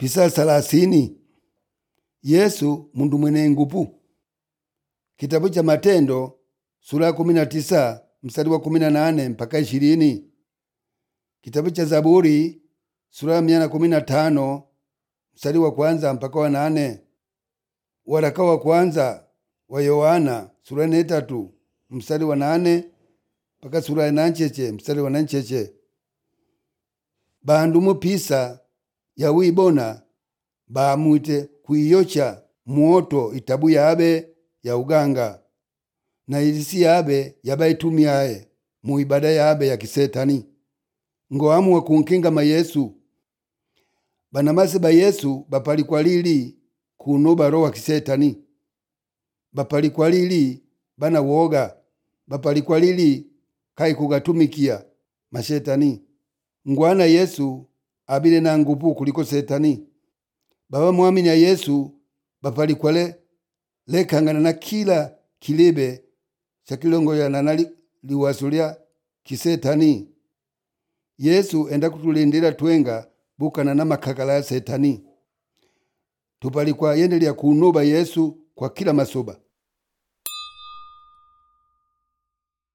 Pisa 30. Yesu mundu mwene ngupu. Kitabu cha Matendo sura ya 19 mstari wa 18 mpaka 20. Kitabu cha Zaburi sura ya 115 mstari wa kwanza mpaka wa 8. Waraka wa kwanza wa Yohana sura ya 3 mstari wa 8 mpaka sura ya 9 mstari wa 9. Bandu mupisa ya wibona bamwite kuiyocha muoto itabu yabe ya uganga na ilisi yabe yabaitumiaye mu ibada yabe ya kisetani ngo amwe kunkingama Yesu. Banamasi ba Yesu bapalikwa lili kunoba roho wa kisetani, bapalikwa lili bana woga, bapalikwa lili kai kugatumikia mashetani. Ngwana Yesu abile na nguvu kuliko setani. Baba muamini ya Yesu bapalikwa lekangana na kila kilebe cha kilongo ya nanali liwasulia kisetani. Yesu enda kutulindira twenga bukana na makakala ya setani. Tupalikwa yendelea kunoba Yesu kwa kila masoba.